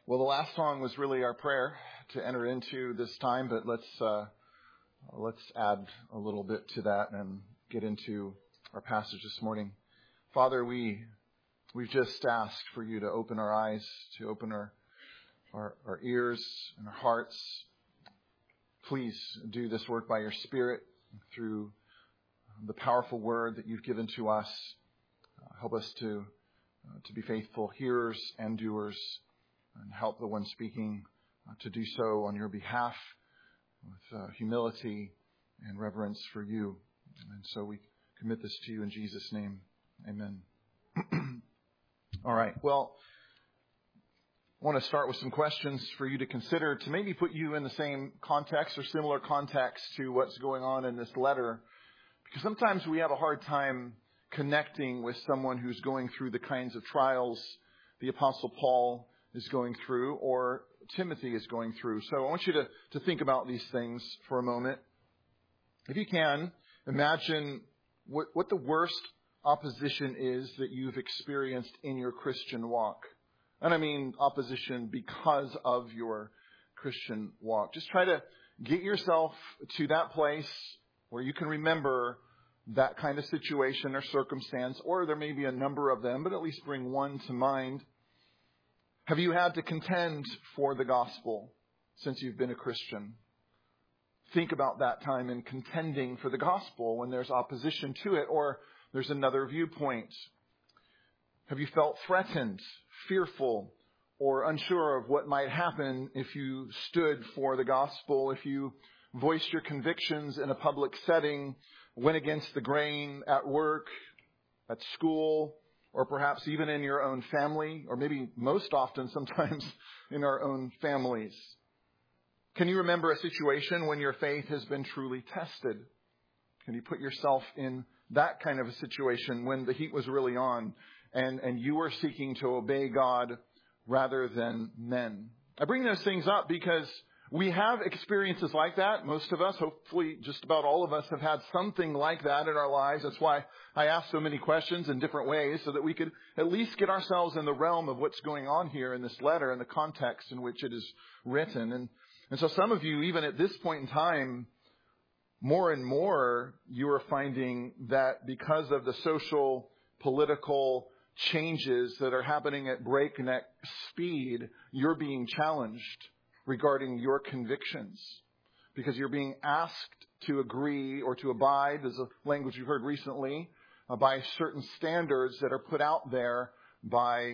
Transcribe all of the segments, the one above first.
Well, the last song was really our prayer to enter into this time, but let's add a little bit to that and get into our passage this morning. Father, we've just asked for you to open our eyes, to open our ears and our hearts. Please do this work by your Spirit through the powerful word that you've given to us. Help us to be faithful hearers and doers, and help the one speaking to do so on your behalf with humility and reverence for you. And so we commit this to you in Jesus' name. Amen. All right. Well, I want to start with some questions for you to consider to maybe put you in the same context or similar context to what's going on in this letter. Because sometimes we have a hard time connecting with someone who's going through the kinds of trials the Apostle Paul is going through or Timothy is going through. So I want you to think about these things for a moment. If you can, imagine what the worst opposition is that you've experienced in your Christian walk. And I mean opposition because of your Christian walk. Just try to get yourself to that place where you can remember that kind of situation or circumstance, or there may be a number of them, but at least bring one to mind. Have you had to contend for the gospel since you've been a Christian? Think about that time in contending for the gospel when there's opposition to it or there's another viewpoint. Have you felt threatened, fearful, or unsure of what might happen if you stood for the gospel, if you voiced your convictions in a public setting, went against the grain at work, at school, or perhaps even in your own family, or maybe most often sometimes in our own families? Can you remember a situation when your faith has been truly tested? Can you put yourself in that kind of a situation when the heat was really on and you were seeking to obey God rather than men? I bring those things up because we have experiences like that. Most of us, hopefully just about all of us, have had something like that in our lives. That's why I ask so many questions in different ways, so that we could at least get ourselves in the realm of what's going on here in this letter and the context in which it is written. And so some of you, even at this point in time, more and more, you are finding that because of the social, political changes that are happening at breakneck speed, you're being challenged regarding your convictions, because you're being asked to agree or to abide, as a language you've heard recently, by certain standards that are put out there by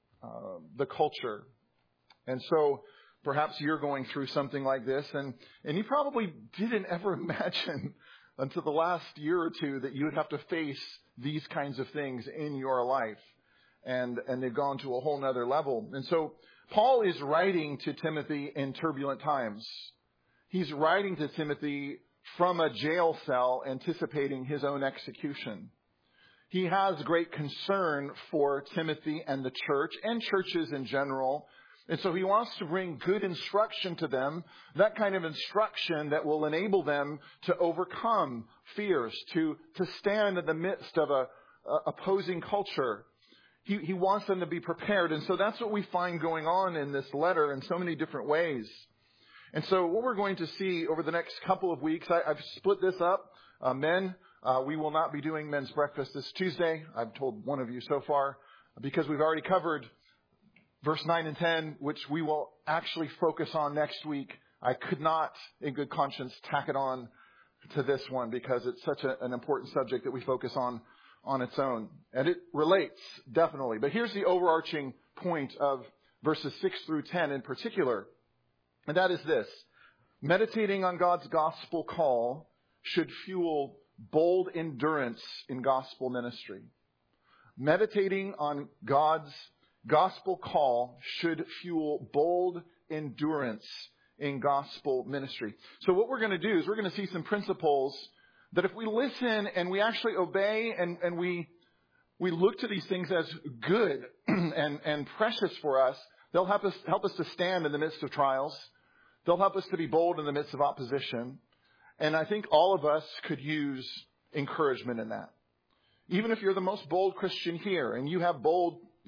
the culture. And so perhaps you're going through something like this, and you probably didn't ever imagine until the last year or two that you would have to face these kinds of things in your life. And they've gone to a whole nother level. And so Paul is writing to Timothy in turbulent times. He's writing to Timothy from a jail cell, anticipating his own execution. He has great concern for Timothy and the church and churches in general. And so he wants to bring good instruction to them, that kind of instruction that will enable them to overcome fears, to stand in the midst of a opposing culture. He wants them to be prepared. And so that's what we find going on in this letter in so many different ways. And so what we're going to see over the next couple of weeks, I've split this up. Men, we will not be doing men's breakfast this Tuesday. I've told one of you so far, because we've already covered verse 9 and 10, which we will actually focus on next week. I could not, in good conscience, tack it on to this one because it's such an important subject that we focus on its own. And it relates, definitely. But here's the overarching point of verses 6 through 10 in particular. And that is this: meditating on God's gospel call should fuel bold endurance in gospel ministry. Meditating on God's gospel call should fuel bold endurance in gospel ministry. So what we're going to do is we're going to see some principles that if we listen and we actually obey and we look to these things as good and precious for us, they'll help us to stand in the midst of trials. They'll help us to be bold in the midst of opposition. And I think all of us could use encouragement in that. Even if you're the most bold Christian here and you have bold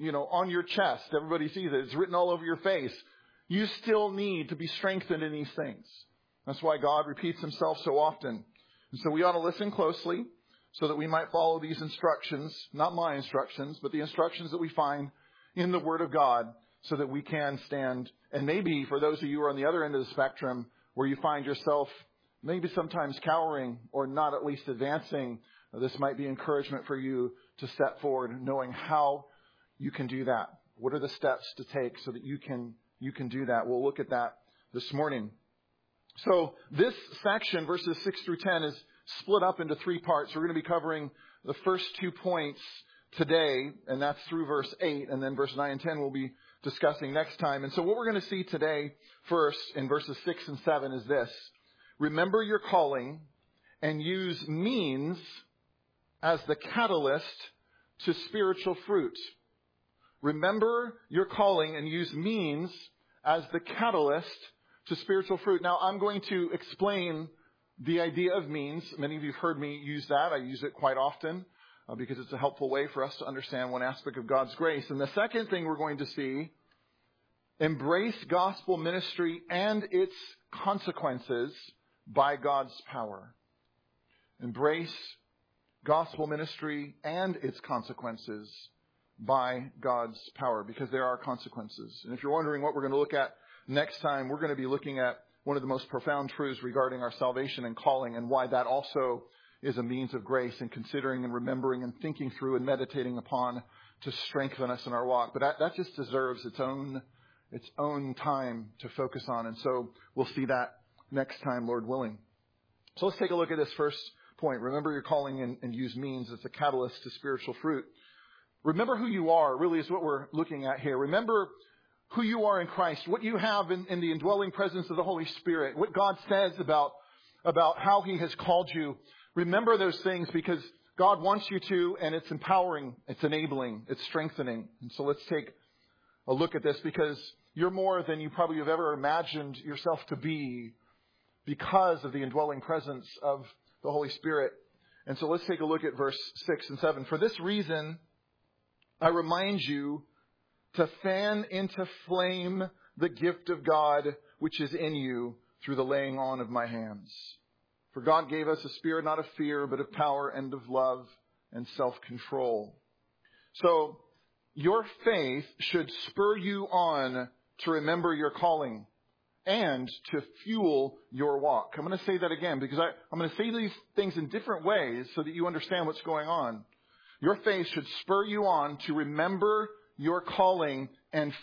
on your chest. Everybody sees it. It's written all over your face. You still need to be strengthened in these things. That's why God repeats himself so often. And so we ought to listen closely so that we might follow these instructions, not my instructions, but the instructions that we find in the Word of God so that we can stand. And maybe for those of you who are on the other end of the spectrum where you find yourself maybe sometimes cowering or not at least advancing, this might be encouragement for you to step forward knowing how you can do that. What are the steps to take so that you can do that? We'll look at that this morning. So this section, verses 6 through 10, is split up into 3 parts. We're going to be covering the first 2 points today, and that's through verse 8, and then verse 9 and 10 we'll be discussing next time. And so what we're going to see today first in verses 6 and 7 is this. Remember your calling and use means as the catalyst to spiritual fruit. Remember your calling and use means as the catalyst to spiritual fruit. Now, I'm going to explain the idea of means. Many of you have heard me use that. I use it quite often because it's a helpful way for us to understand one aspect of God's grace. And the second thing we're going to see, embrace gospel ministry and its consequences by God's power. Embrace gospel ministry and its consequences by God's power, because there are consequences. And if you're wondering what we're going to look at next time, we're going to be looking at one of the most profound truths regarding our salvation and calling, and why that also is a means of grace, and considering and remembering and thinking through and meditating upon to strengthen us in our walk. But that just deserves its own time to focus on. And so we'll see that next time, Lord willing. So let's take a look at this first point. Remember your calling and use means as a catalyst to spiritual fruit. Remember who you are, really is what we're looking at here. Remember who you are in Christ, what you have in the indwelling presence of the Holy Spirit, what God says about how he has called you. Remember those things, because God wants you to, and it's empowering, it's enabling, it's strengthening. And so let's take a look at this, because you're more than you probably have ever imagined yourself to be because of the indwelling presence of the Holy Spirit. And so let's take a look at verse 6 and 7. For this reason, I remind you to fan into flame the gift of God which is in you through the laying on of my hands. For God gave us a spirit not of fear, but of power and of love and self-control. So your faith should spur you on to remember your calling and to fuel your walk. I'm going to say that again, because I'm going to say these things in different ways so that you understand what's going on. Your faith should spur you on to remember your calling and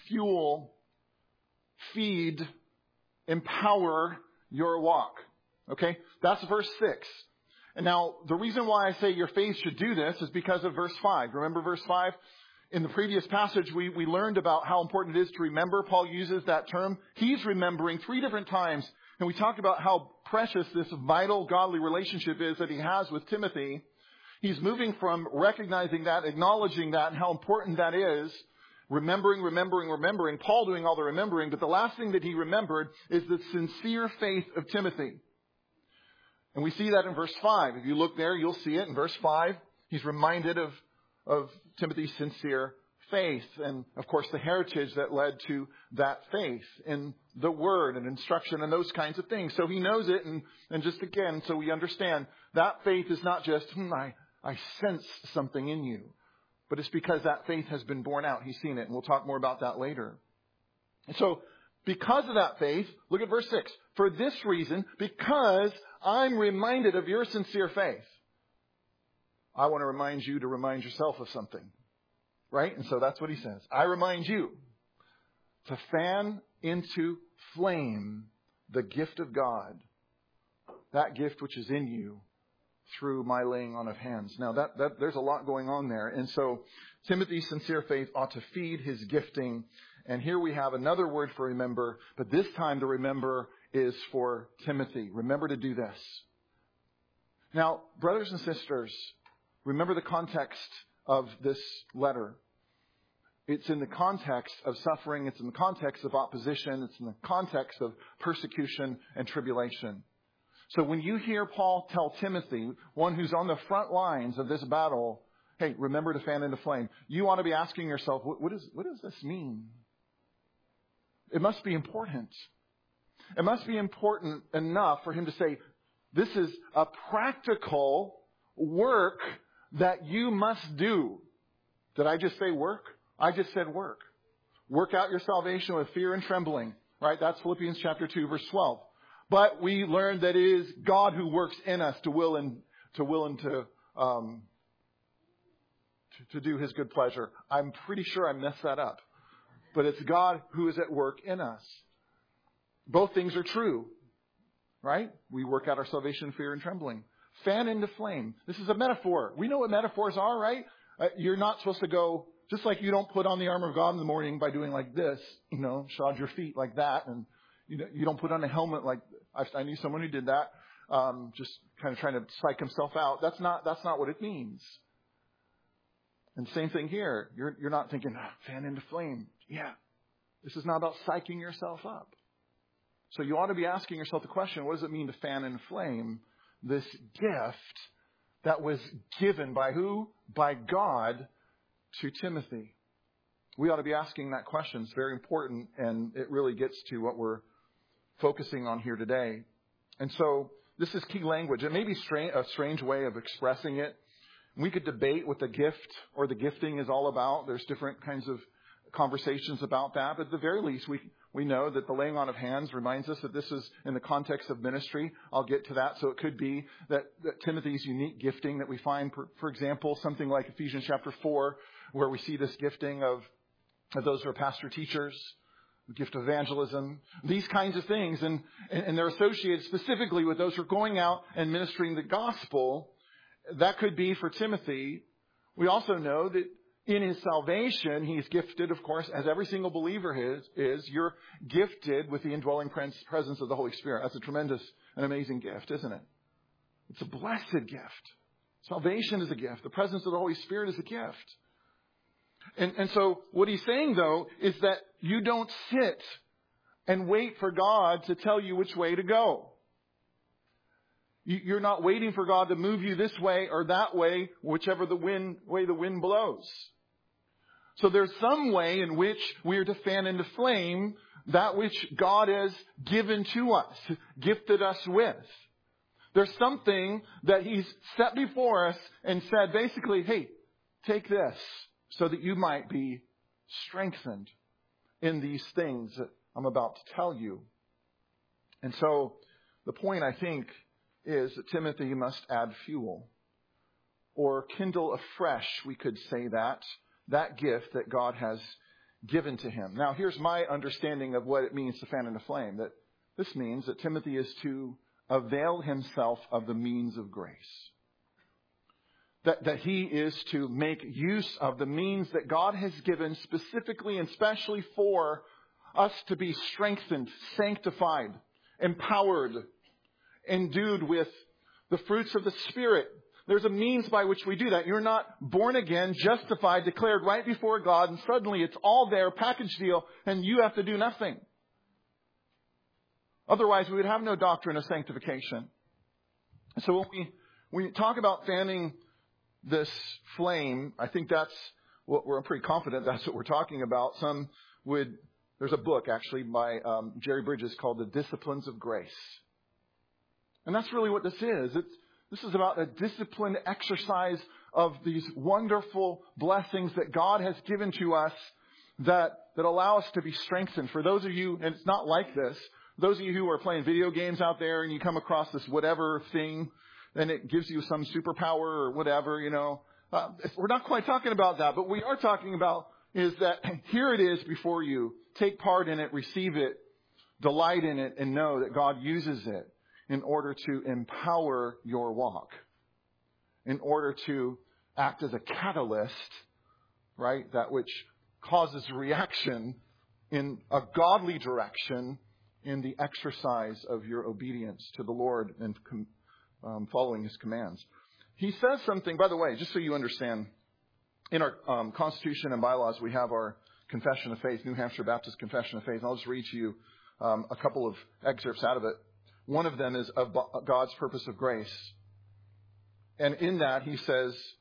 feed, empower your walk. Okay? That's verse 6. And now, the reason why I say your faith should do this is because of verse 5. Remember verse 5? In the previous passage, we learned about how important it is to remember. Paul uses that term. He's remembering 3 different times. And we talked about how precious this vital godly relationship is that he has with Timothy. He's moving from recognizing that, acknowledging that, and how important that is, remembering. Paul doing all the remembering, but the last thing that he remembered is the sincere faith of Timothy. And we see that in verse 5. If you look there, you'll see it in verse 5. He's reminded of Timothy's sincere faith and, of course, the heritage that led to that faith in the word and instruction and those kinds of things. So he knows it, and just again, so we understand, that faith is not just, I sense something in you. But it's because that faith has been borne out. He's seen it, and we'll talk more about that later. And so, because of that faith, look at verse 6. For this reason, because I'm reminded of your sincere faith, I want to remind you to remind yourself of something. Right? And so that's what he says. I remind you to fan into flame the gift of God, that gift which is in you, through my laying on of hands. Now, that there's a lot going on there. And so Timothy's sincere faith ought to feed his gifting. And here we have another word for remember, but this time the remember is for Timothy. Remember to do this. Now, brothers and sisters, remember the context of this letter. It's in the context of suffering. It's in the context of opposition. It's in the context of persecution and tribulation. So when you hear Paul tell Timothy, one who's on the front lines of this battle, hey, remember to fan into flame. You ought to be asking yourself, what does this mean? It must be important. It must be important enough for him to say, this is a practical work that you must do. Did I just say work? I just said work. Work out your salvation with fear and trembling. Right? That's Philippians chapter 2, verse 12. But we learned that it is God who works in us to will and to do his good pleasure. I'm pretty sure I messed that up. But it's God who is at work in us. Both things are true. Right? We work out our salvation in fear and trembling. Fan into flame. This is a metaphor. We know what metaphors are, right? You're not supposed to go, just like you don't put on the armor of God in the morning by doing like this, shod your feet like that. And you don't put on a helmet like, I knew someone who did that, just kind of trying to psych himself out. That's not what it means. And same thing here. You're not thinking, fan into flame. Yeah. This is not about psyching yourself up. So you ought to be asking yourself the question, what does it mean to fan into flame this gift that was given by who? By God to Timothy. We ought to be asking that question. It's very important, and it really gets to what we're focusing on here today. And so this is key language. It may be a strange way of expressing it. We could debate what the gift or the gifting is all about. There's different kinds of conversations about that. But at the very least, we know that the laying on of hands reminds us that this is in the context of ministry. I'll get to that. So it could be that Timothy's unique gifting that we find, for example, something like Ephesians chapter 4, where we see this gifting of those who are pastor teachers, the gift of evangelism, these kinds of things. And they're associated specifically with those who are going out and ministering the gospel. That could be for Timothy. We also know that in his salvation, he's gifted, of course, as every single believer is. You're gifted with the indwelling presence of the Holy Spirit. That's a tremendous and amazing gift, isn't it? It's a blessed gift. Salvation is a gift. The presence of the Holy Spirit is a gift. And so what he's saying, though, is that you don't sit and wait for God to tell you which way to go. You're not waiting for God to move you this way or that way, whichever way the wind blows. So there's some way in which we are to fan into flame that which God has given to us, gifted us with. There's something that he's set before us and said, basically, hey, take this so that you might be strengthened in these things that I'm about to tell you. And so the point, I think, is that Timothy must add fuel or kindle afresh, we could say that gift that God has given to him. Now, here's my understanding of what it means to fan into flame, that this means that Timothy is to avail himself of the means of grace. That he is to make use of the means that God has given specifically and specially for us to be strengthened, sanctified, empowered, endued with the fruits of the Spirit. There's a means by which we do that. You're not born again, justified, declared right before God, and suddenly it's all there, package deal, and you have to do nothing. Otherwise, we would have no doctrine of sanctification. So when we talk about fanning this flame, I think that's what I'm pretty confident that's what we're talking about. There's a book actually by Jerry Bridges called The Disciplines of Grace. And that's really what this is. This is about a disciplined exercise of these wonderful blessings that God has given to us that allow us to be strengthened. For those of you, and it's not like this, those of you who are playing video games out there and you come across this whatever thing, and it gives you some superpower or whatever, we're not quite talking about that. But what we are talking about is that here it is before you. Take part in it, receive it, delight in it, and know that God uses it in order to empower your walk, in order to act as a catalyst, right? That which causes reaction in a godly direction in the exercise of your obedience to the Lord and following his commands. He says something, by the way, just so you understand, in our Constitution and bylaws, we have our Confession of Faith, New Hampshire Baptist Confession of Faith. And I'll just read to you a couple of excerpts out of it. One of them is of God's purpose of grace. And in that, he says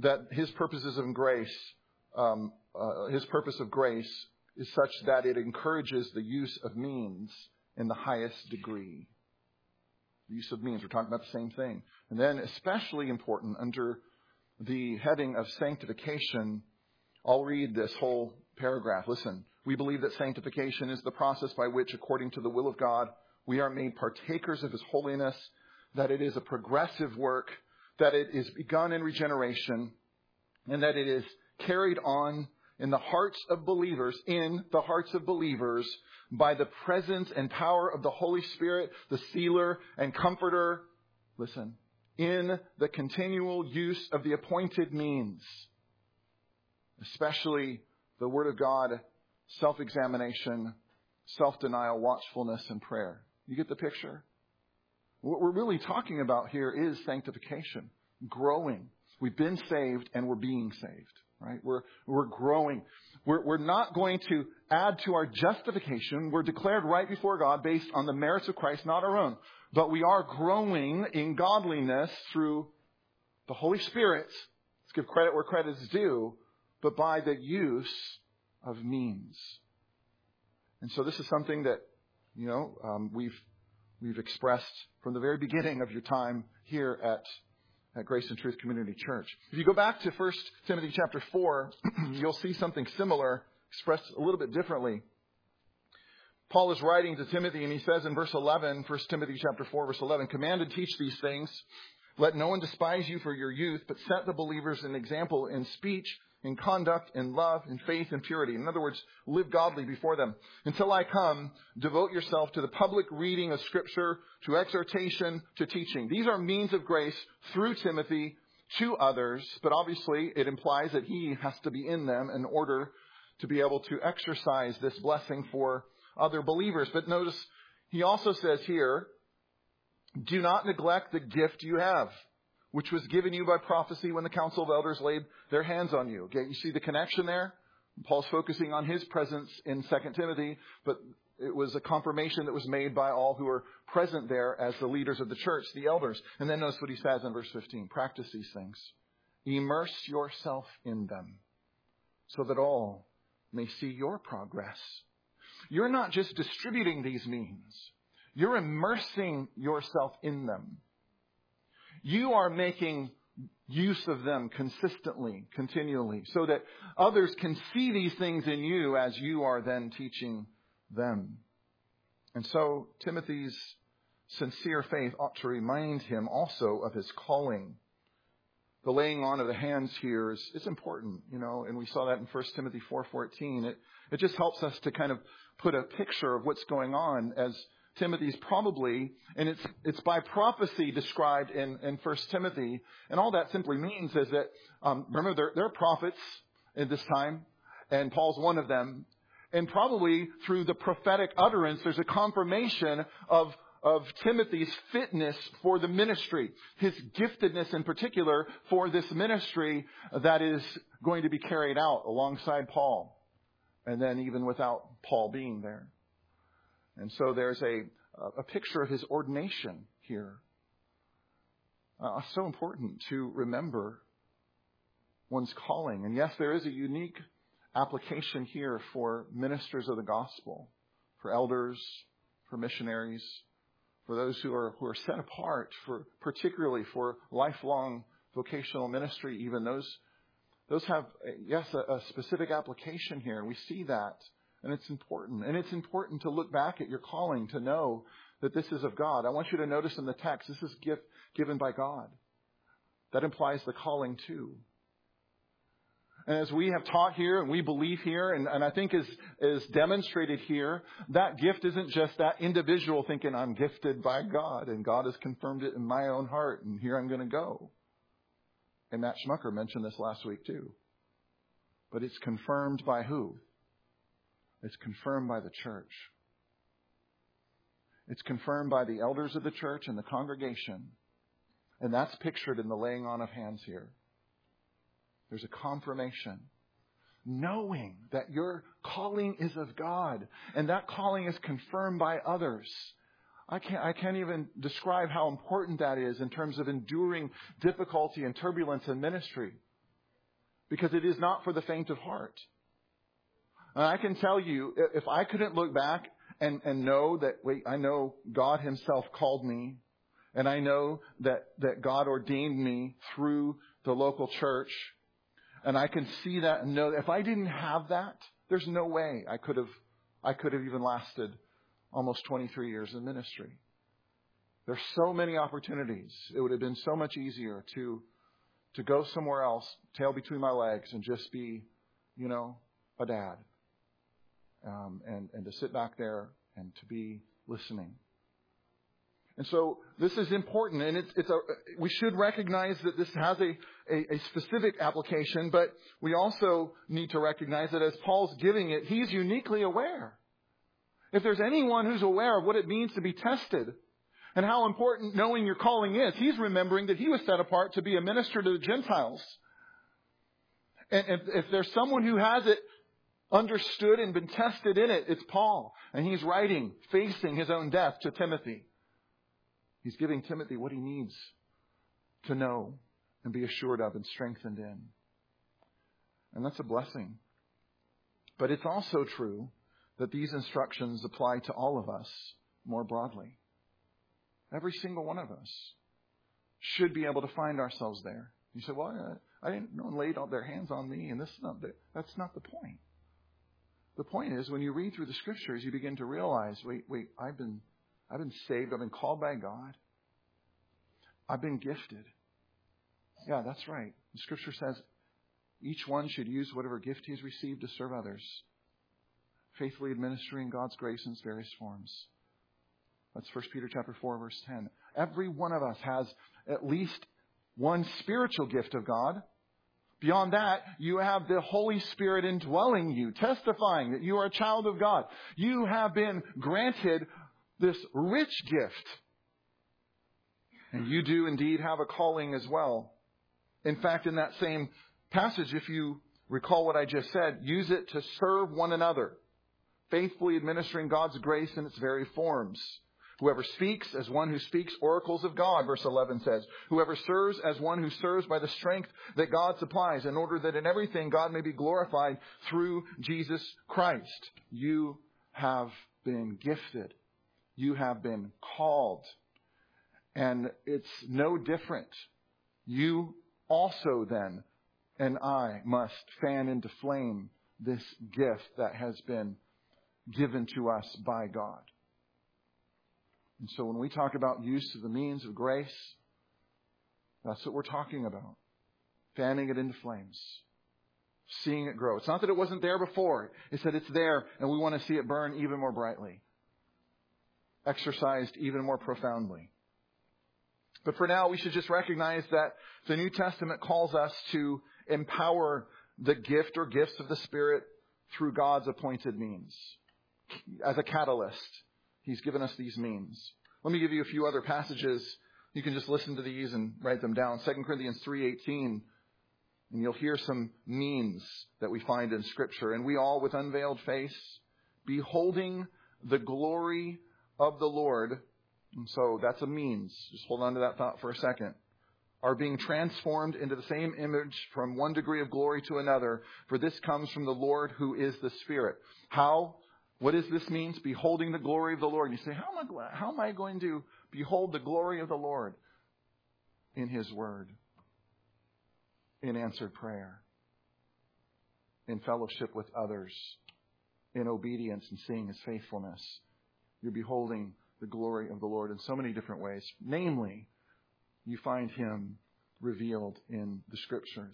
that His purposes of grace, His purpose of grace is such that it encourages the use of means in the highest degree. The use of means, we're talking about the same thing. And then especially important under the heading of sanctification, I'll read this whole paragraph. Listen, we believe that sanctification is the process by which, according to the will of God, we are made partakers of His holiness, that it is a progressive work, that it is begun in regeneration, and that it is carried on in the hearts of believers, by the presence and power of the Holy Spirit, the sealer and comforter. Listen, in the continual use of the appointed means, especially the Word of God, self-examination, self-denial, watchfulness, and prayer. You get the picture? What we're really talking about here is sanctification, growing. We've been saved and we're being saved, right? We're growing. We're not going to add to our justification. We're declared right before God based on the merits of Christ, not our own. But we are growing in godliness through the Holy Spirit. Let's give credit where credit is due, but by the use of means. And so this is something that, we've expressed from the very beginning of your time here at Grace and Truth Community Church. If you go back to 1 Timothy chapter 4, you'll see something similar expressed a little bit differently. Paul is writing to Timothy and he says in verse 11, 1 Timothy chapter 4, verse 11, "Command and teach these things. Let no one despise you for your youth, but set the believers an example in speech, in conduct, in love, in faith, and purity." In other words, live godly before them. "Until I come, devote yourself to the public reading of Scripture, to exhortation, to teaching." These are means of grace through Timothy to others, but obviously it implies that he has to be in them in order to be able to exercise this blessing for other believers. But notice, he also says here, "Do not neglect the gift you have, which was given you by prophecy when the council of elders laid their hands on you." Okay, you see the connection there? Paul's focusing on his presence in 2 Timothy, but it was a confirmation that was made by all who were present there as the leaders of the church, the elders. And then notice what he says in verse 15. "Practice these things. Immerse yourself in them, so that all may see your progress." You're not just distributing these means. You're immersing yourself in them. You are making use of them consistently, continually, so that others can see these things in you as you are then teaching them. And so Timothy's sincere faith ought to remind him also of his calling. The laying on of the hands here is important, and we saw that in 1 Timothy 4:14. It just helps us to kind of put a picture of what's going on as Timothy's probably, and it's by prophecy described in 1 Timothy. And all that simply means is that, remember, there are prophets at this time, and Paul's one of them. And probably through the prophetic utterance, there's a confirmation of Timothy's fitness for the ministry, his giftedness in particular for this ministry that is going to be carried out alongside Paul, and then even without Paul being there. And so there's a picture of his ordination here. So important to remember one's calling. And yes, there is a unique application here for ministers of the gospel, for elders, for missionaries, for those who are set apart, particularly for lifelong vocational ministry. Even those have, yes, a specific application here, and we see that. And it's important. And it's important to look back at your calling to know that this is of God. I want you to notice in the text, this is a gift given by God. That implies the calling too. And as we have taught here and we believe here, and I think is demonstrated here, that gift isn't just that individual thinking, "I'm gifted by God and God has confirmed it in my own heart and here I'm going to go." And Matt Schmucker mentioned this last week too. But it's confirmed by who? It's confirmed by the church. It's confirmed by the elders of the church and the congregation. And that's pictured in the laying on of hands here. There's a confirmation. Knowing that your calling is of God. And that calling is confirmed by others. I can't even describe how important that is in terms of enduring difficulty and turbulence in ministry. because it is not for the faint of heart. And I can tell you, if I couldn't look back and know that, I know God himself called me, and I know that God ordained me through the local church, and I can see that and know that if I didn't have that, there's no way I could have even lasted almost 23 years in ministry. There's so many opportunities. It would have been so much easier to go somewhere else, tail between my legs, and just be, a dad. And to sit back there and to be listening. And so this is important, and we should recognize that this has a specific application, but we also need to recognize that as Paul's giving it, he's uniquely aware. If there's anyone who's aware of what it means to be tested and how important knowing your calling is, he's remembering that he was set apart to be a minister to the Gentiles. And if there's someone who has it understood and been tested in it, it's Paul. And he's writing, facing his own death to Timothy. He's giving Timothy what he needs to know and be assured of and strengthened in. And that's a blessing. But it's also true that these instructions apply to all of us more broadly. Every single one of us should be able to find ourselves there. You say, well, I didn't know laid all their hands on me, and that's not the point. The point is, when you read through the Scriptures, you begin to realize, wait, I've been saved. I've been called by God. I've been gifted. Yeah, that's right. The Scripture says each one should use whatever gift he's received to serve others, faithfully administering God's grace in its various forms. That's 1 Peter chapter 4, verse 10. Every one of us has at least one spiritual gift of God. Beyond that, you have the Holy Spirit indwelling you, testifying that you are a child of God. You have been granted this rich gift. And you do indeed have a calling as well. In fact, in that same passage, if you recall what I just said, use it to serve one another, faithfully administering God's grace in its very forms. Whoever speaks as one who speaks oracles of God, verse 11 says. Whoever serves as one who serves by the strength that God supplies, in order that in everything God may be glorified through Jesus Christ. You have been gifted. You have been called. And it's no different. You also then, and I, must fan into flame this gift that has been given to us by God. And so when we talk about use of the means of grace, that's what we're talking about. Fanning it into flames. Seeing it grow. It's not that it wasn't there before. It's that it's there and we want to see it burn even more brightly. Exercised even more profoundly. But for now, we should just recognize that the New Testament calls us to empower the gift or gifts of the Spirit through God's appointed means. As a catalyst, He's given us these means. Let me give you a few other passages. You can just listen to these and write them down. 2 Corinthians 3:18. And you'll hear some means that we find in Scripture. And we all, with unveiled face, beholding the glory of the Lord. And so that's a means. Just hold on to that thought for a second. Are being transformed into the same image from one degree of glory to another. For this comes from the Lord who is the Spirit. How? What does this mean? Beholding the glory of the Lord. And you say, how am I going to behold the glory of the Lord? In His Word. In answered prayer. In fellowship with others. In obedience and seeing His faithfulness. You're beholding the glory of the Lord in so many different ways. Namely, you find Him revealed in the Scriptures.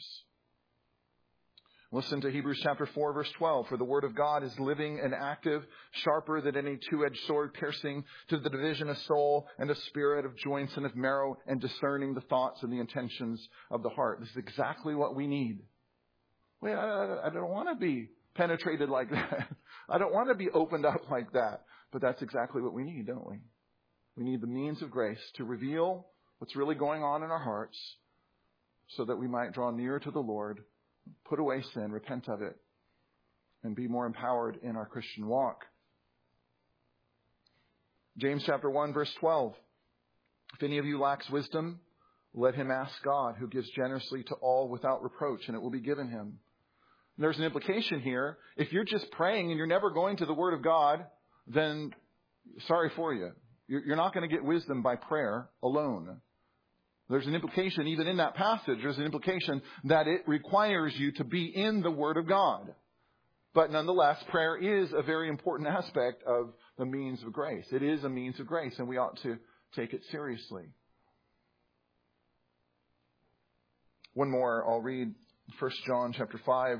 Listen to Hebrews chapter 4, verse 12. For the word of God is living and active, sharper than any two-edged sword, piercing to the division of soul and of spirit, of joints and of marrow, and discerning the thoughts and the intentions of the heart. This is exactly what we need. Wait, I don't want to be penetrated like that. I don't want to be opened up like that. But that's exactly what we need, don't we? We need the means of grace to reveal what's really going on in our hearts so that we might draw nearer to the Lord, put away sin, repent of it, and be more empowered in our Christian walk. James chapter 1, verse 12. If any of you lacks wisdom, let him ask God, who gives generously to all without reproach, and it will be given him. And there's an implication here. If you're just praying and you're never going to the Word of God, then sorry for you. You're not going to get wisdom by prayer alone. There's an implication, even in that passage, there's an implication that it requires you to be in the Word of God. But nonetheless, prayer is a very important aspect of the means of grace. It is a means of grace, and we ought to take it seriously. One more, I'll read 1 John chapter 5.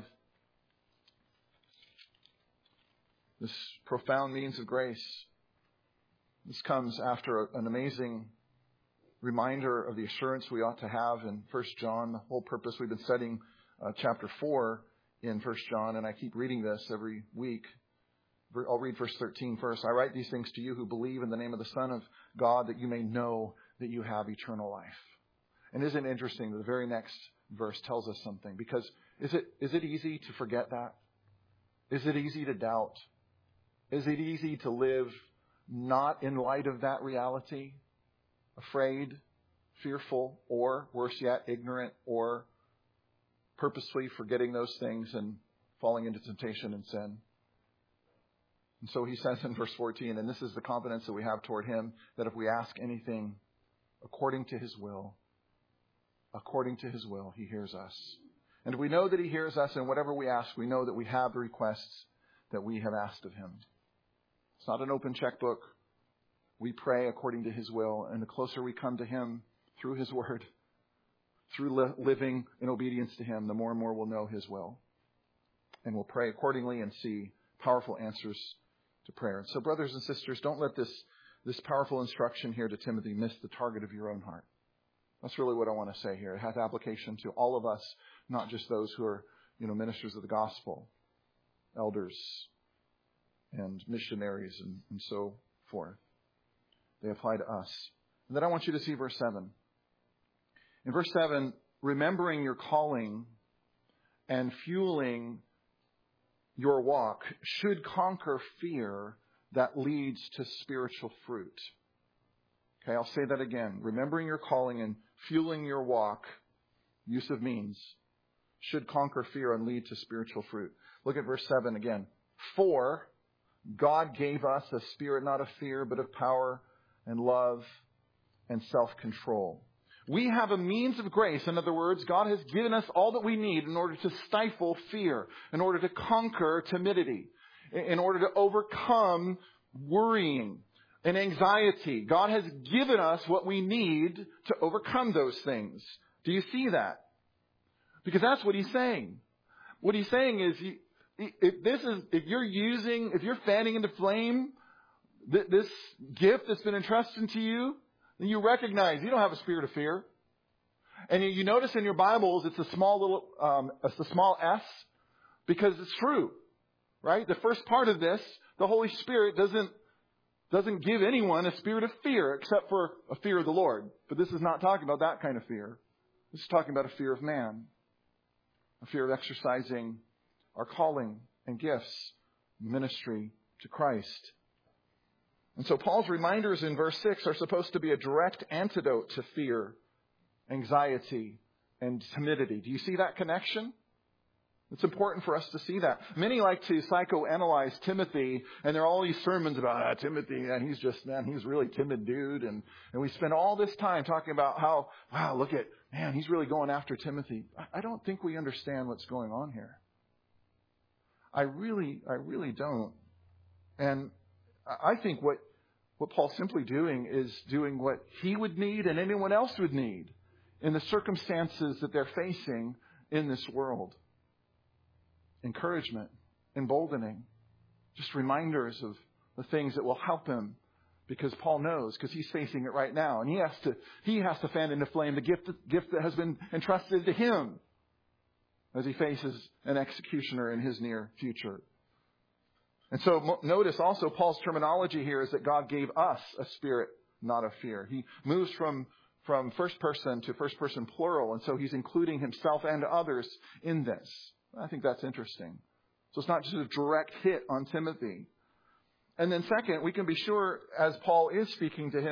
This profound means of grace. This comes after an amazing reminder of the assurance we ought to have in 1 John. The whole purpose, we've been studying chapter 4 in 1 John, and I keep reading this every week. I'll read verse 13 first. I write these things to you who believe in the name of the Son of God, that you may know that you have eternal life. And isn't it interesting that the very next verse tells us something? Because is it easy to forget that? Is it easy to doubt? Is it easy to live not in light of that reality? Afraid, fearful, or worse yet, ignorant, or purposely forgetting those things and falling into temptation and sin. And so he says in verse 14, and this is the confidence that we have toward him, that if we ask anything according to his will, he hears us. And we know that he hears us, and whatever we ask, we know that we have the requests that we have asked of him. It's not an open checkbook. We pray according to his will, and the closer we come to him through his word, through living in obedience to him, the more and more we'll know his will. And we'll pray accordingly and see powerful answers to prayer. And so, brothers and sisters, don't let this powerful instruction here to Timothy miss the target of your own heart. That's really what I want to say here. It has application to all of us, not just those who are, ministers of the gospel, elders, and missionaries, and so forth. They apply to us. And then I want you to see verse 7. In verse 7, remembering your calling and fueling your walk should conquer fear that leads to spiritual fruit. Okay, I'll say that again. Remembering your calling and fueling your walk, use of means, should conquer fear and lead to spiritual fruit. Look at verse 7 again. For God gave us a spirit not of fear, but of power and love and self-control. We have a means of grace. In other words, God has given us all that we need in order to stifle fear, in order to conquer timidity, in order to overcome worrying and anxiety. God has given us what we need to overcome those things. Do you see that? Because that's what he's saying. What he's saying is, if you're fanning into flame this gift that's been entrusted to you, then you recognize you don't have a spirit of fear. And you notice in your Bibles it's a small s, because it's true, right? The first part of this, the Holy Spirit doesn't give anyone a spirit of fear except for a fear of the Lord. But this is not talking about that kind of fear. This is talking about a fear of man, a fear of exercising our calling and gifts, ministry to Christ. And so Paul's reminders in verse 6 are supposed to be a direct antidote to fear, anxiety, and timidity. Do you see that connection? It's important for us to see that. Many like to psychoanalyze Timothy, and there are all these sermons about Timothy, and he's really timid dude. And we spend all this time talking about how, he's really going after Timothy. I don't think we understand what's going on here. I really don't. And I think what Paul's simply doing is doing what he would need and anyone else would need in the circumstances that they're facing in this world. Encouragement, emboldening, just reminders of the things that will help him, because Paul knows, because he's facing it right now, and he has to fan into flame the gift that has been entrusted to him as he faces an executioner in his near future. And so notice also Paul's terminology here is that God gave us a spirit not of fear. He moves from first person to first person plural, and so he's including himself and others in this. I think that's interesting. So it's not just a direct hit on Timothy. And then second, we can be sure, as Paul is speaking to him,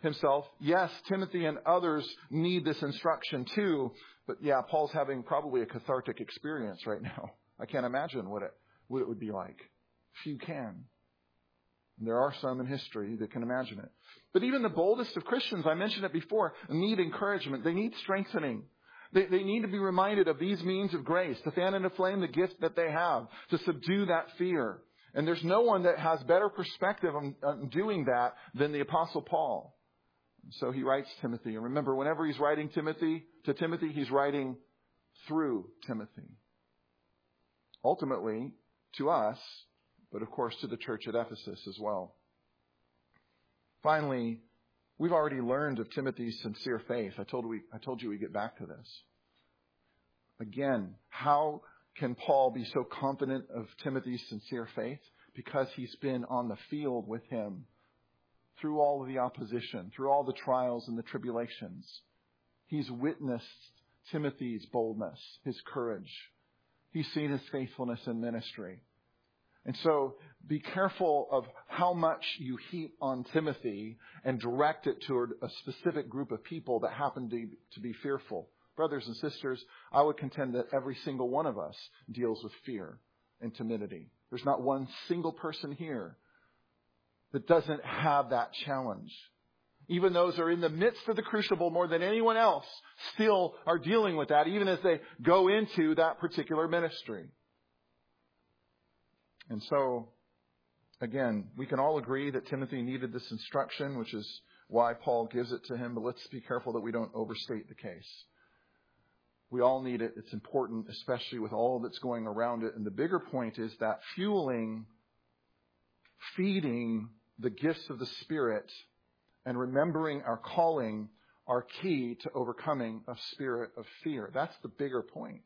himself, yes, Timothy and others need this instruction too. But yeah, Paul's having probably a cathartic experience right now. I can't imagine what it would be like. Few can. And there are some in history that can imagine it. But even the boldest of Christians, I mentioned it before, need encouragement. They need strengthening. They need to be reminded of these means of grace, to fan into flame the gift that they have, to subdue that fear. And there's no one that has better perspective on doing that than the Apostle Paul. So he writes Timothy. And remember, whenever he's writing to Timothy, he's writing through Timothy. Ultimately, to us, but of course to the church at Ephesus as well. Finally, we've already learned of Timothy's sincere faith. I told you we'd get back to this. Again, how can Paul be so confident of Timothy's sincere faith? Because he's been on the field with him through all of the opposition, through all the trials and the tribulations. He's witnessed Timothy's boldness, his courage. He's seen his faithfulness in ministry. And so be careful of how much you heap on Timothy and direct it toward a specific group of people that happen to be fearful. Brothers and sisters, I would contend that every single one of us deals with fear and timidity. There's not one single person here that doesn't have that challenge. Even those who are in the midst of the crucible more than anyone else still are dealing with that, even as they go into that particular ministry. And so, again, we can all agree that Timothy needed this instruction, which is why Paul gives it to him. But let's be careful that we don't overstate the case. We all need it. It's important, especially with all that's going around it. And the bigger point is that feeding the gifts of the Spirit and remembering our calling are key to overcoming a spirit of fear. That's the bigger point.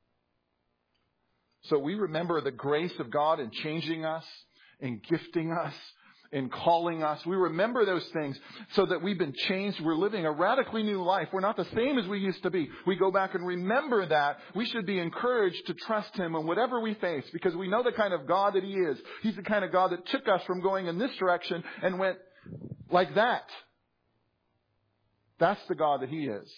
So we remember the grace of God in changing us, in gifting us, in calling us. We remember those things so that we've been changed. We're living a radically new life. We're not the same as we used to be. We go back and remember that. We should be encouraged to trust Him in whatever we face because we know the kind of God that He is. He's the kind of God that took us from going in this direction and went like that. That's the God that He is.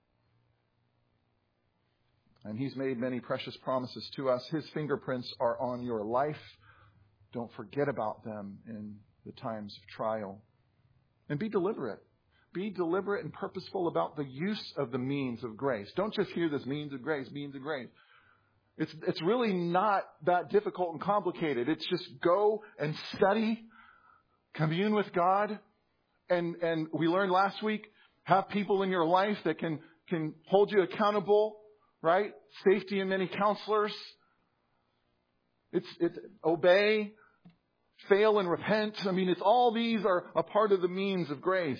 And He's made many precious promises to us. His fingerprints are on your life. Don't forget about them in the times of trial. And be deliberate. Be deliberate and purposeful about the use of the means of grace. Don't just hear this means of grace, means of grace. It's really not that difficult and complicated. It's just go and study, commune with God. And we learned last week, have people in your life that can hold you accountable. Right? Safety in many counselors. It's obey, fail and repent. I mean, it's all these are a part of the means of grace.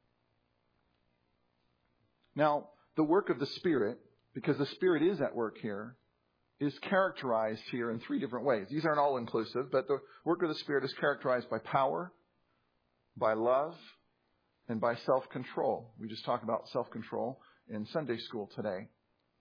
Now, the work of the Spirit, because the Spirit is at work here, is characterized here in three different ways. These aren't all inclusive, but the work of the Spirit is characterized by power, by love, and by self-control. We just talked about self-control in Sunday school today.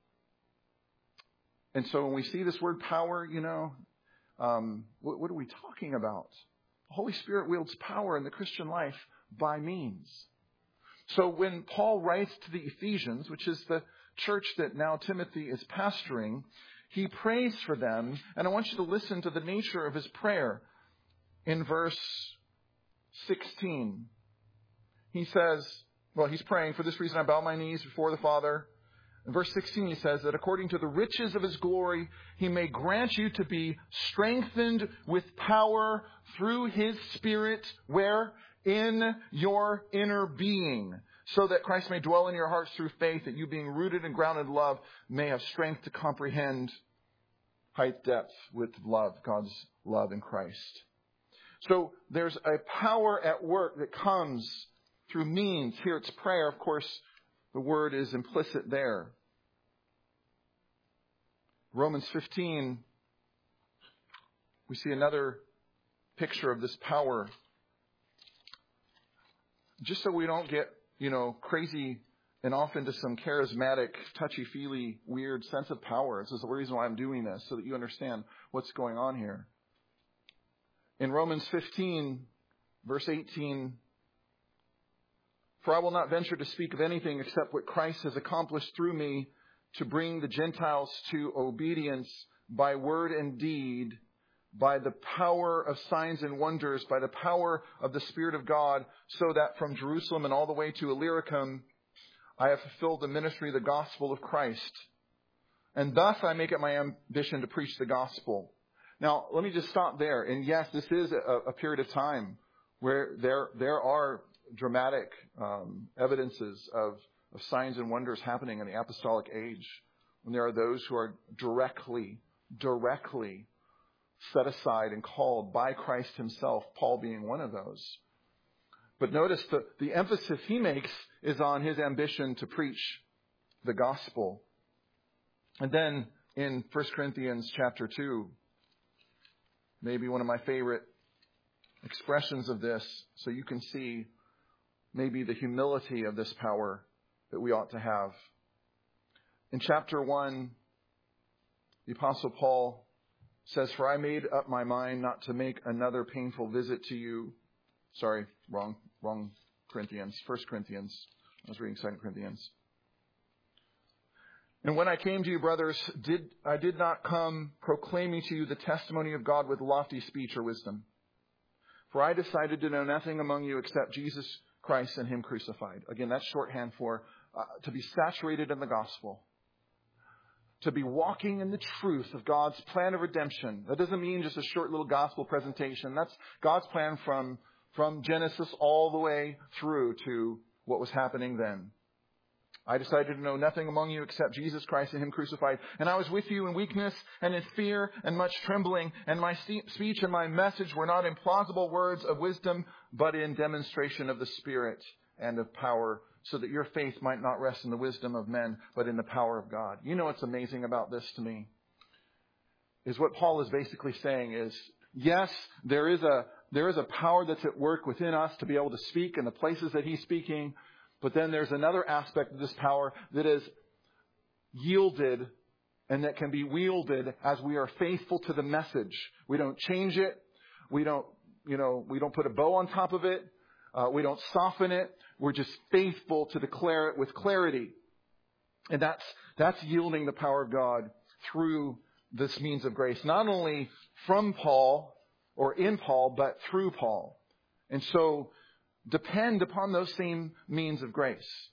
And so when we see this word power, what are we talking about? The Holy Spirit wields power in the Christian life by means. So when Paul writes to the Ephesians, which is the church that now Timothy is pastoring, he prays for them. And I want you to listen to the nature of his prayer in verse 16. He says, he's praying, for this reason I bow my knees before the Father. In verse 16, he says that according to the riches of His glory, He may grant you to be strengthened with power through His Spirit, where? In your inner being, so that Christ may dwell in your hearts through faith, that you being rooted and grounded in love may have strength to comprehend height, depth with love, God's love in Christ. So there's a power at work that comes through means. Here it's prayer, of course. The word is implicit there. Romans 15, we see another picture of this power. Just so we don't get, crazy and off into some charismatic, touchy-feely, weird sense of power. This is the reason why I'm doing this, so that you understand what's going on here. In Romans 15, verse 18, For I will not venture to speak of anything except what Christ has accomplished through me to bring the Gentiles to obedience by word and deed, by the power of signs and wonders, by the power of the Spirit of God, so that from Jerusalem and all the way to Illyricum, I have fulfilled the ministry of the gospel of Christ. And thus I make it my ambition to preach the gospel. Now, let me just stop there. And yes, this is a period of time where there are dramatic evidences of signs and wonders happening in the apostolic age, when there are those who are directly set aside and called by Christ himself, Paul being one of those. But notice the emphasis he makes is on his ambition to preach the gospel. And then in 1 Corinthians chapter 2, maybe one of my favorite expressions of this, so you can see maybe the humility of this power that we ought to have. In chapter 1, the Apostle Paul says, "For I made up my mind not to make another painful visit to you." Sorry, wrong Corinthians. 1 Corinthians. I was reading 2 Corinthians. "And when I came to you, brothers, I did not come proclaiming to you the testimony of God with lofty speech or wisdom. For I decided to know nothing among you except Jesus Christ and him crucified." Again, that's shorthand for to be saturated in the gospel. To be walking in the truth of God's plan of redemption. That doesn't mean just a short little gospel presentation. That's God's plan from Genesis all the way through to what was happening then. "I decided to know nothing among you except Jesus Christ and him crucified. And I was with you in weakness and in fear and much trembling. And my speech and my message were not in plausible words of wisdom, but in demonstration of the Spirit and of power, so that your faith might not rest in the wisdom of men, but in the power of God." You know what's amazing about this to me? Is what Paul is basically saying is, yes, there is a power that's at work within us to be able to speak in the places that he's speaking. But then there's another aspect of this power that is yielded and that can be wielded as we are faithful to the message. We don't change it. We don't put a bow on top of it. We don't soften it. We're just faithful to declare it with clarity. And that's yielding the power of God through this means of grace. Not only from Paul or in Paul, but through Paul. And so depend upon those same means of grace.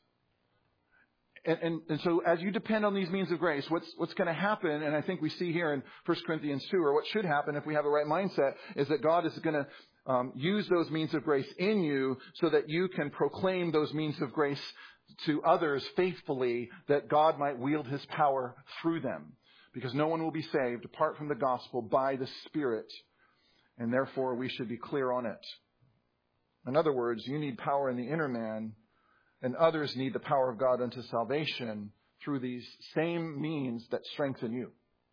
And so as you depend on these means of grace, what's going to happen, and I think we see here in 1 Corinthians 2, or what should happen if we have a right mindset, is that God is going to use those means of grace in you so that you can proclaim those means of grace to others faithfully, that God might wield his power through them. Because no one will be saved apart from the gospel by the Spirit. And therefore we should be clear on it. In other words, you need power in the inner man, and others need the power of God unto salvation through these same means that strengthen you.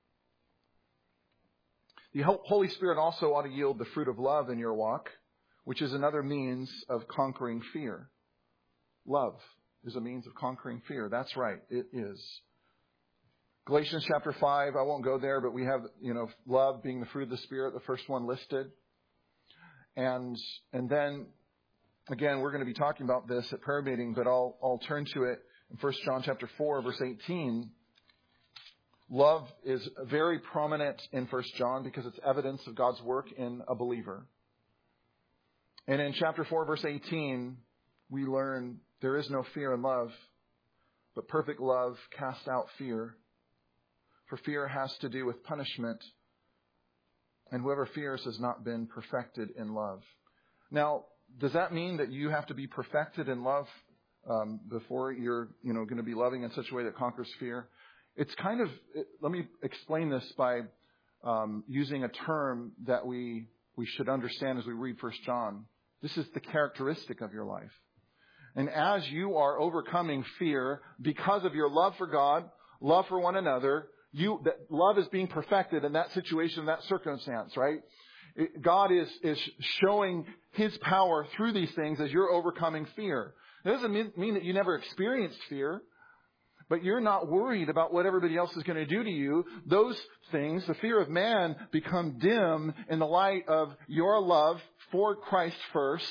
The Holy Spirit also ought to yield the fruit of love in your walk, which is another means of conquering fear. Love is a means of conquering fear. That's right, it is. Galatians chapter 5, I won't go there, but we have, love being the fruit of the Spirit, the first one listed. And then, again, we're going to be talking about this at prayer meeting, but I'll turn to it in 1 John chapter 4, verse 18. Love is very prominent in 1 John because it's evidence of God's work in a believer. And in chapter 4, verse 18, we learn there is no fear in love, but perfect love casts out fear. For fear has to do with punishment, and whoever fears has not been perfected in love. Now, does that mean that you have to be perfected in love before you're going to be loving in such a way that conquers fear? It's let me explain this by using a term that we should understand as we read 1 John. This is the characteristic of your life. And as you are overcoming fear because of your love for God, love for one another, that love is being perfected in that situation, that circumstance, right? God is showing his power through these things as you're overcoming fear. It doesn't mean that you never experienced fear, but you're not worried about what everybody else is going to do to you. Those things, the fear of man, become dim in the light of your love for Christ first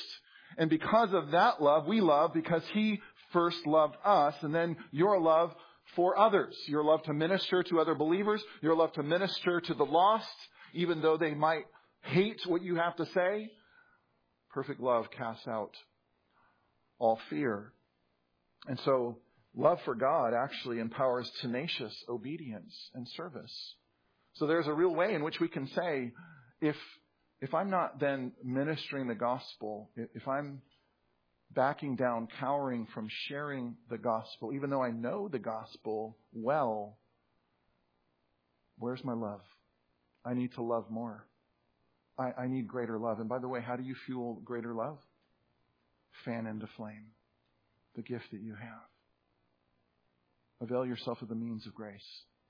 And because of that love, we love because He first loved us. And then your love for others. Your love to minister to other believers. Your love to minister to the lost, even though they might hate what you have to say. Perfect love casts out all fear. And so love for God actually empowers tenacious obedience and service. So there's a real way in which we can say, if I'm not then ministering the gospel, if I'm backing down, cowering from sharing the gospel, even though I know the gospel well, where's my love? I need to love more. I need greater love. And by the way, how do you fuel greater love? Fan into flame the gift that you have. Avail yourself of the means of grace.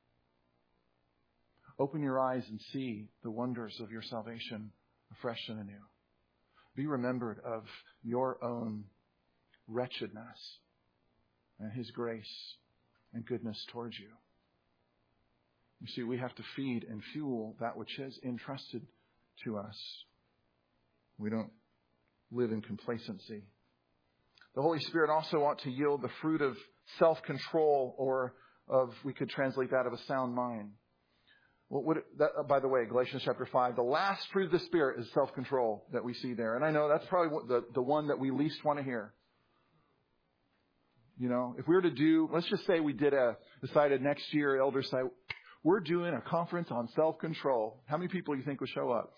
Open your eyes and see the wonders of your salvation afresh and anew. Be remembered of your own wretchedness and His grace and goodness towards you. You see, we have to feed and fuel that which is entrusted to us. We don't live in complacency. The Holy Spirit also ought to yield the fruit of self-control, or we could translate that of a sound mind. By the way, Galatians chapter 5, the last fruit of the Spirit is self-control that we see there. And I know that's probably the one that we least want to hear. You know, if we were to do, let's just say we decided next year, elders say, we're doing a conference on self-control. How many people do you think would show up?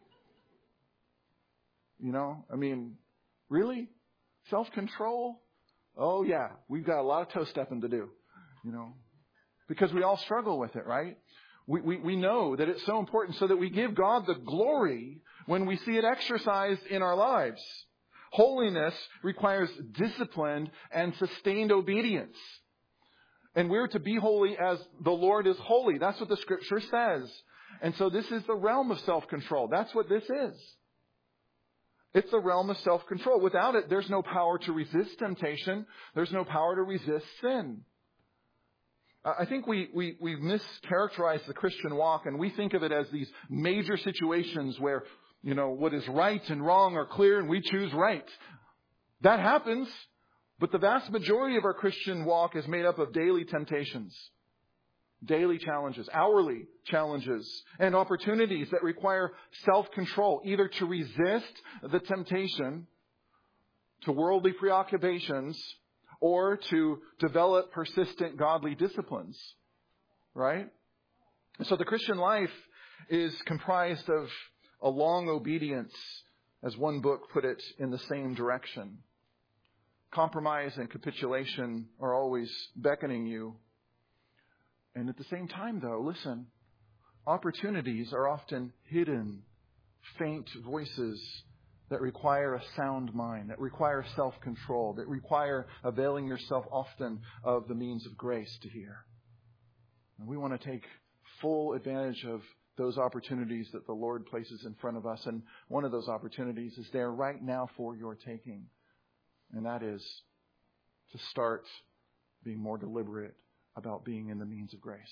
You know, I mean, really? Self-control? Oh yeah, we've got a lot of toe stepping to do, you know, because we all struggle with it, right? We know that it's so important so that we give God the glory when we see it exercised in our lives. Holiness requires disciplined and sustained obedience. And we're to be holy as the Lord is holy. That's what the Scripture says. And so this is the realm of self-control. That's what this is. It's the realm of self-control. Without it, there's no power to resist temptation. There's no power to resist sin. I think we've mischaracterized the Christian walk, and we think of it as these major situations where, you know, what is right and wrong are clear and we choose right. That happens, but the vast majority of our Christian walk is made up of daily temptations, daily challenges, hourly challenges, and opportunities that require self-control, either to resist the temptation to worldly preoccupations or to develop persistent godly disciplines, right? So the Christian life is comprised of a long obedience, as one book put it, in the same direction. Compromise and capitulation are always beckoning you. And at the same time, though, listen, opportunities are often hidden, faint voices that require a sound mind, that require self-control, that require availing yourself often of the means of grace to hear. And we want to take full advantage of those opportunities that the Lord places in front of us. And one of those opportunities is there right now for your taking. And that is to start being more deliberate about being in the means of grace.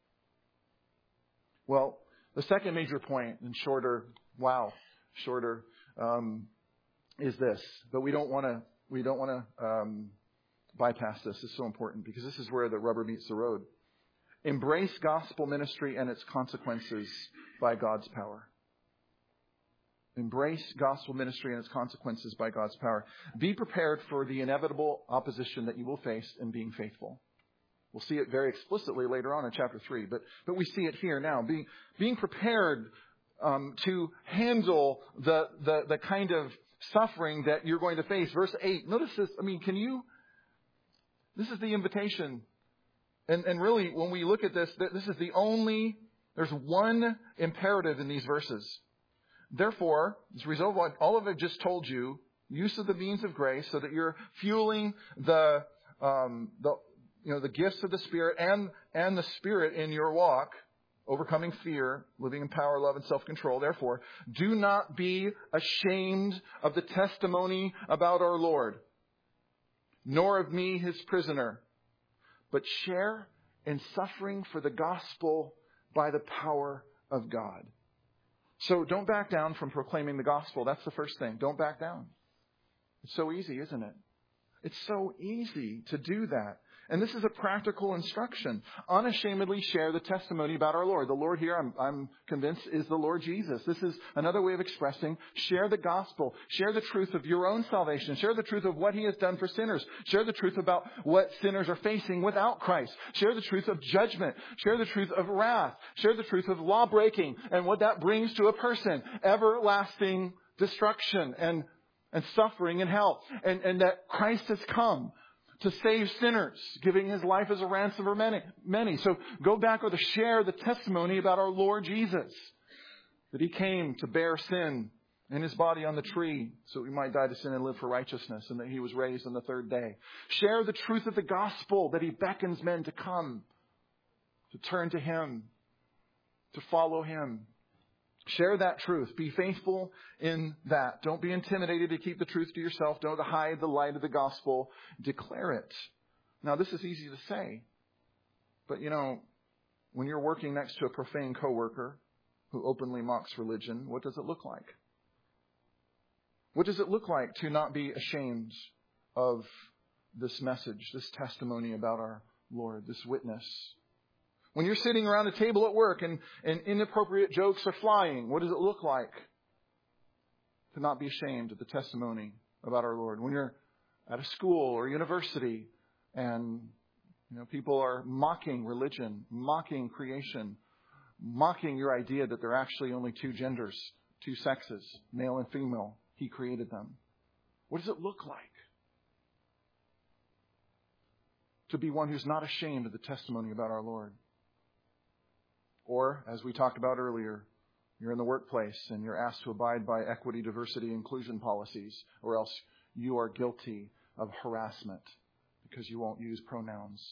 Well, the second major point, and shorter, is this. But we don't want to bypass this. It's so important because this is where the rubber meets the road. Embrace gospel ministry and its consequences by God's power. Embrace gospel ministry and its consequences by God's power. Be prepared for the inevitable opposition that you will face in being faithful. We'll see it very explicitly later on in chapter 3, but we see it here now. Being prepared to handle the kind of suffering that you're going to face. Verse 8, notice this. I mean, this is the invitation. And really, when we look at this, this is there's one imperative in these verses. Therefore, as a result of what all of it just told you, use of the means of grace so that you're fueling the gifts of the Spirit and the Spirit in your walk, overcoming fear, living in power, love, and self-control. Therefore, do not be ashamed of the testimony about our Lord, nor of me, his prisoner, but share in suffering for the gospel by the power of God. So don't back down from proclaiming the gospel. That's the first thing. Don't back down. It's so easy, isn't it? It's so easy to do that. And this is a practical instruction. Unashamedly share the testimony about our Lord. The Lord here, I'm convinced, is the Lord Jesus. This is another way of expressing, share the gospel. Share the truth of your own salvation. Share the truth of what He has done for sinners. Share the truth about what sinners are facing without Christ. Share the truth of judgment. Share the truth of wrath. Share the truth of law breaking and what that brings to a person. Everlasting destruction and suffering in hell. And that Christ has come to save sinners, giving His life as a ransom for many. So go back or to share the testimony about our Lord Jesus, that He came to bear sin in His body on the tree so we might die to sin and live for righteousness, and that He was raised on the third day. Share the truth of the gospel, that He beckons men to come, to turn to Him, to follow Him. Share that truth. Be faithful in that. Don't be intimidated to keep the truth to yourself. Don't hide the light of the gospel. Declare it. Now, this is easy to say. But, when you're working next to a profane coworker who openly mocks religion, what does it look like? What does it look like to not be ashamed of this message, this testimony about our Lord, this witness? When you're sitting around a table at work and inappropriate jokes are flying, what does it look like to not be ashamed of the testimony about our Lord? When you're at a school or university and people are mocking religion, mocking creation, mocking your idea that there are actually only two genders, two sexes, male and female. He created them. What does it look like to be one who's not ashamed of the testimony about our Lord? Or, as we talked about earlier, you're in the workplace and you're asked to abide by equity, diversity, inclusion policies, or else you are guilty of harassment because you won't use pronouns.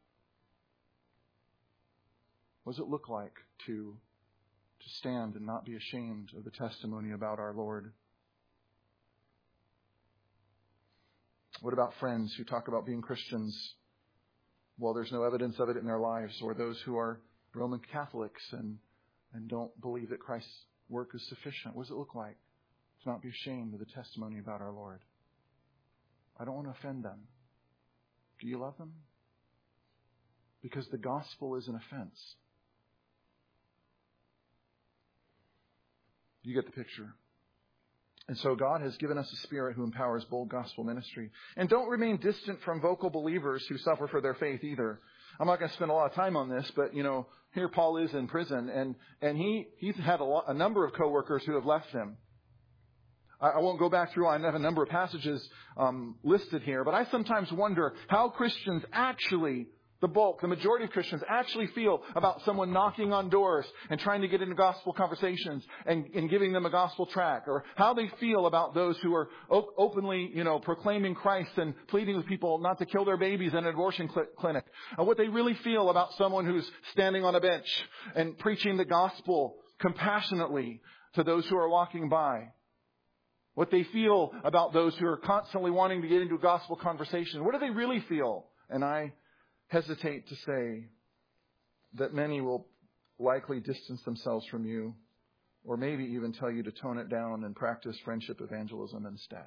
What does it look like to stand and not be ashamed of the testimony about our Lord? What about friends who talk about being Christians while there's no evidence of it in their lives, or those who are Roman Catholics and don't believe that Christ's work is sufficient? What does it look like to not be ashamed of the testimony about our Lord? I don't want to offend them. Do you love them? Because the gospel is an offense. You get the picture. And so God has given us a Spirit who empowers bold gospel ministry. And don't remain distant from vocal believers who suffer for their faith either. I'm not going to spend a lot of time on this, but, here Paul is in prison, and he's had a number of coworkers who have left him. I won't go back through. I have a number of passages listed here, but I sometimes wonder how Christians actually, the majority of Christians actually feel about someone knocking on doors and trying to get into gospel conversations and giving them a gospel tract, or how they feel about those who are openly, proclaiming Christ and pleading with people not to kill their babies in an abortion clinic, or what they really feel about someone who's standing on a bench and preaching the gospel compassionately to those who are walking by. What they feel about those who are constantly wanting to get into a gospel conversation. What do they really feel? And I hesitate to say that many will likely distance themselves from you, or maybe even tell you to tone it down and practice friendship evangelism instead.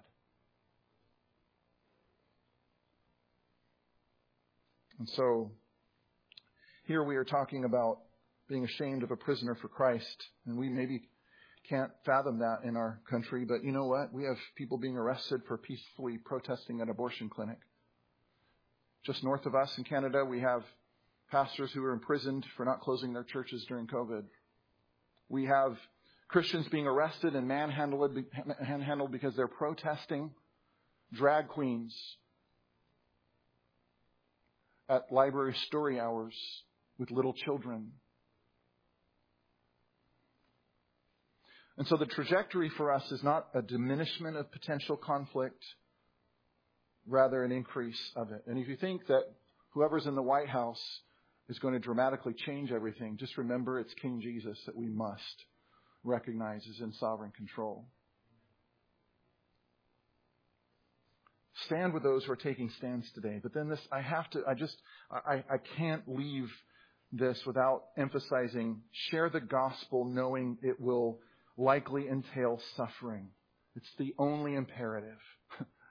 And so here we are talking about being ashamed of a prisoner for Christ, and we maybe can't fathom that in our country, but you know what? We have people being arrested for peacefully protesting an abortion clinic. Just north of us in Canada, we have pastors who are imprisoned for not closing their churches during COVID. We have Christians being arrested and manhandled because they're protesting drag queens at library story hours with little children. And so the trajectory for us is not a diminishment of potential conflict, rather an increase of it. And if you think that whoever's in the White House is going to dramatically change everything, just remember it's King Jesus that we must recognize is in sovereign control. Stand with those who are taking stands today. But then I can't leave this without emphasizing, share the gospel knowing it will likely entail suffering. It's the only imperative.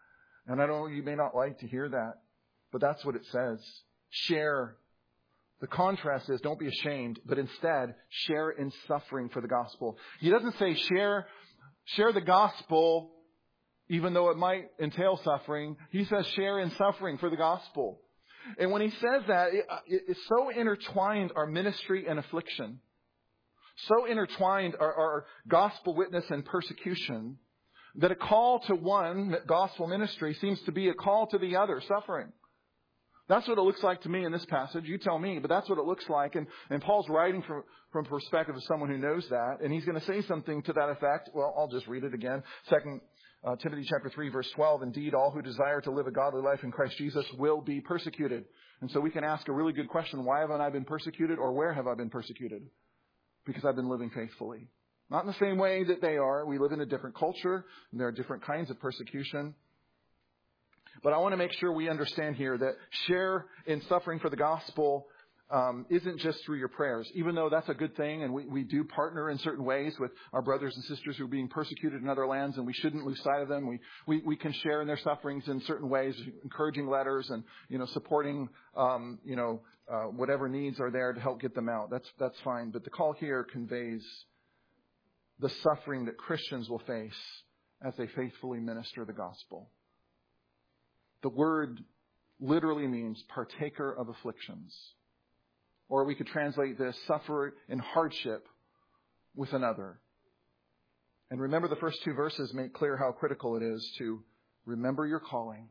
And I know you may not like to hear that, but that's what it says. Share. The contrast is don't be ashamed, but instead share in suffering for the gospel. He doesn't say share the gospel even though it might entail suffering. He says share in suffering for the gospel. And when he says that, it's so intertwined, our ministry and affliction. So intertwined, our gospel witness and persecution, that a call to one, gospel ministry, seems to be a call to the other, suffering. That's what it looks like to me in this passage. You tell me, but that's what it looks like. And Paul's writing from perspective of someone who knows that. And he's going to say something to that effect. Well, I'll just read it again. 2 Timothy chapter 3, verse 12. Indeed, all who desire to live a godly life in Christ Jesus will be persecuted. And so we can ask a really good question. Why haven't I been persecuted, or where have I been persecuted? Because I've been living faithfully. Not in the same way that they are. We live in a different culture, and there are different kinds of persecution. But I want to make sure we understand here that share in suffering for the gospel isn't just through your prayers, even though that's a good thing. And we do partner in certain ways with our brothers and sisters who are being persecuted in other lands, and we shouldn't lose sight of them. We can share in their sufferings in certain ways, encouraging letters and, supporting, whatever needs are there to help get them out. That's fine. But the call here conveys the suffering that Christians will face as they faithfully minister the gospel. The word literally means partaker of afflictions. Or we could translate this, suffer in hardship with another. And remember, the first two verses make clear how critical it is to remember your calling.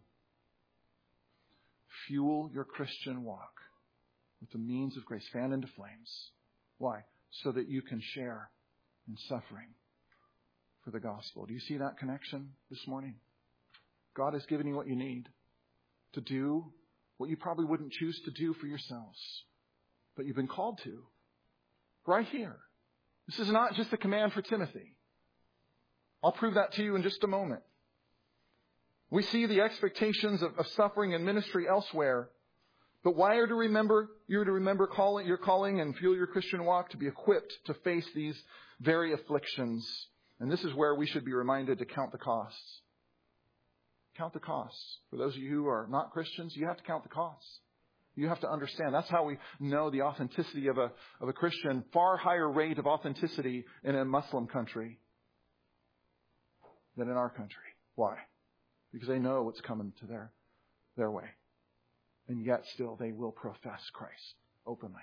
Fuel your Christian walk with the means of grace, fan into flames. Why? So that you can share in suffering for the gospel. Do you see that connection this morning? God has given you what you need to do what you probably wouldn't choose to do for yourselves, but you've been called to right here. This is not just a command for Timothy. I'll prove that to you in just a moment. We see the expectations of suffering and ministry elsewhere, but why are you're to remember your calling and fuel your Christian walk to be equipped to face these very afflictions. And this is where we should be reminded to count the costs. Count the costs. For those of you who are not Christians, you have to count the costs. You have to understand. That's how we know the authenticity of a Christian. Far higher rate of authenticity in a Muslim country than in our country. Why? Because they know what's coming to their way. And yet still they will profess Christ openly.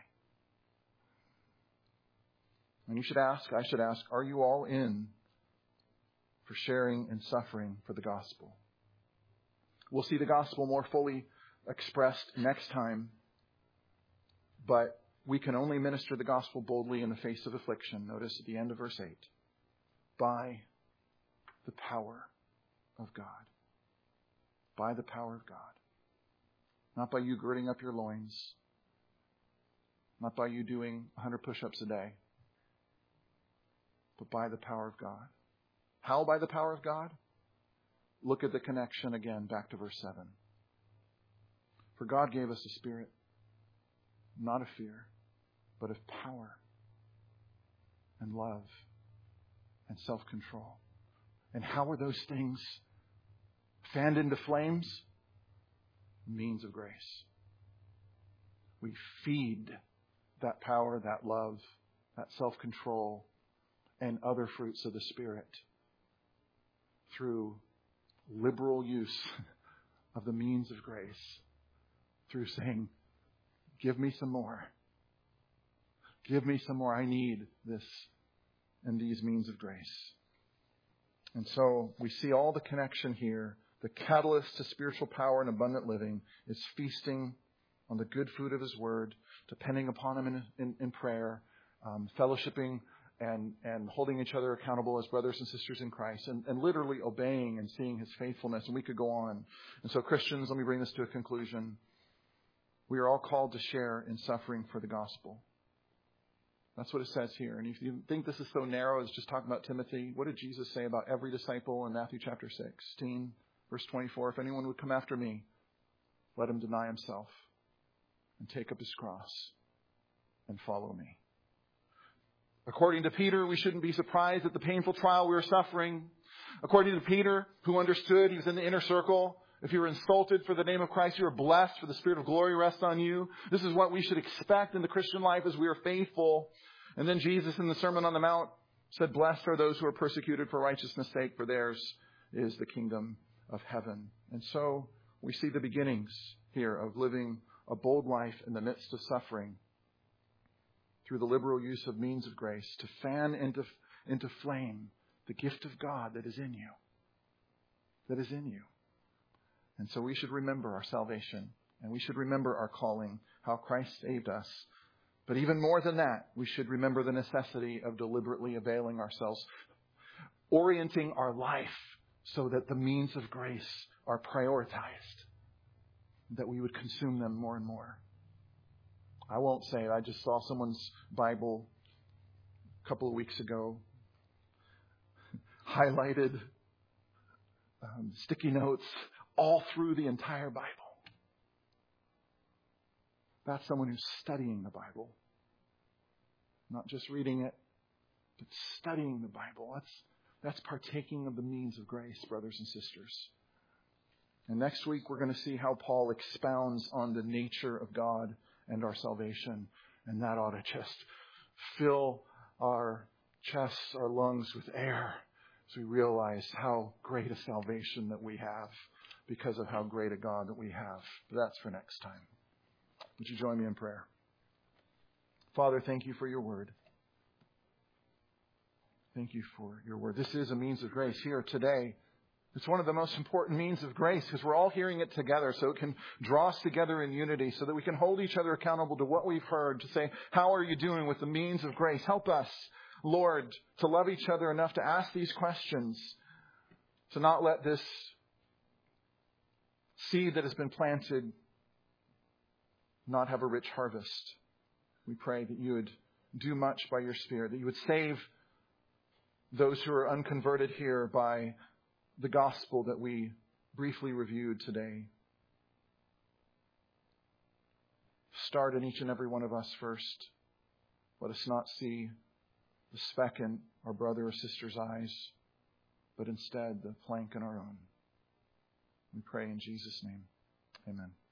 And I should ask, are you all in for sharing and suffering for the gospel? We'll see the gospel more fully expressed next time, but we can only minister the gospel boldly in the face of affliction. Notice at the end of verse 8, by the power of God. By the power of God. Not by you girding up your loins. Not by you doing 100 push-ups a day. But by the power of God. How by the power of God? Look at the connection again, back to verse 7. For God gave us a spirit, not of fear, but of power and love and self-control. And how are those things fanned into flames? Means of grace. We feed that power, that love, that self-control, and other fruits of the Spirit through liberal use of the means of grace, through saying, give me some more. Give me some more. I need this and these means of grace. And so we see all the connection here. The catalyst to spiritual power and abundant living is feasting on the good food of His Word, depending upon Him in prayer, fellowshipping and holding each other accountable as brothers and sisters in Christ, and literally obeying and seeing His faithfulness. And we could go on. And so Christians, let me bring this to a conclusion. We are all called to share in suffering for the gospel. That's what it says here. And if you think this is so narrow, it's just talking about Timothy, what did Jesus say about every disciple in Matthew chapter 16, verse 24? If anyone would come after me, let him deny himself and take up his cross and follow me. According to Peter, we shouldn't be surprised at the painful trial we are suffering. According to Peter, who understood, he was in the inner circle, If you're insulted for the name of Christ, you are blessed, for the Spirit of glory rests on you. This is what we should expect in the Christian life as we are faithful. And then Jesus in the Sermon on the Mount said, blessed are those who are persecuted for righteousness' sake, for theirs is the kingdom of heaven. And so we see the beginnings here of living a bold life in the midst of suffering through the liberal use of means of grace to fan into flame the gift of God that is in you. That is in you. And so we should remember our salvation, and we should remember our calling, how Christ saved us. But even more than that, we should remember the necessity of deliberately availing ourselves, orienting our life so that the means of grace are prioritized, that we would consume them more and more. I won't say it. I just saw someone's Bible a couple of weeks ago, highlighted, sticky notes, all through the entire Bible. That's someone who's studying the Bible. Not just reading it, but studying the Bible. That's partaking of the means of grace, brothers and sisters. And next week we're going to see how Paul expounds on the nature of God and our salvation. And that ought to just fill our chests, our lungs with air as we realize how great a salvation that we have because of how great a God that we have. But that's for next time. Would you join me in prayer? Father, thank you for your word. Thank you for your word. This is a means of grace here today. It's one of the most important means of grace because we're all hearing it together, so it can draw us together in unity so that we can hold each other accountable to what we've heard, to say, how are you doing with the means of grace? Help us, Lord, to love each other enough to ask these questions, to not let this seed that has been planted not have a rich harvest. We pray that you would do much by your Spirit, that you would save those who are unconverted here by the gospel that we briefly reviewed today. Start in each and every one of us first. Let us not see the speck in our brother or sister's eyes, but instead the plank in our own. We pray in Jesus' name. Amen.